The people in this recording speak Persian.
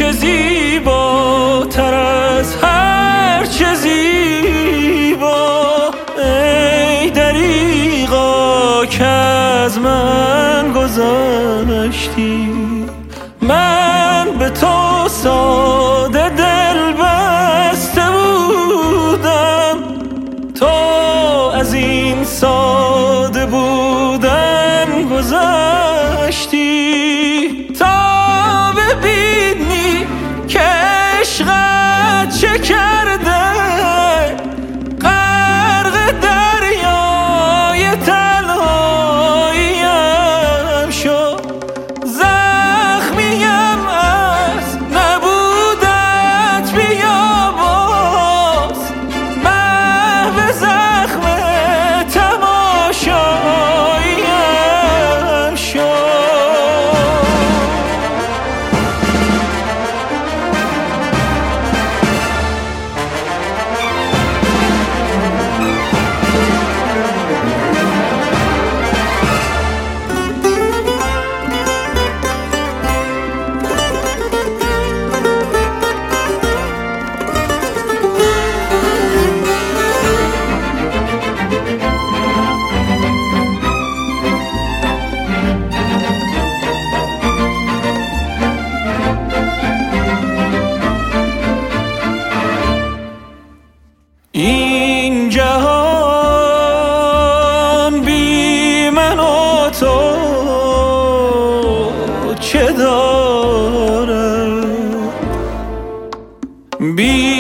چه زیباتر از هر چه زیبا، ای دریغا که از من گذشتی. من به تو ساده دل بسته بودم، تو از این ساده بودن گذشتی. تا ببینی که عشقت چه کرده، غرق دریای تنهاییم شد. زخمیم از نبودت بیاموز، محو زخم تماشاییم شد. این جهان بی من و تو چه داره؟ بی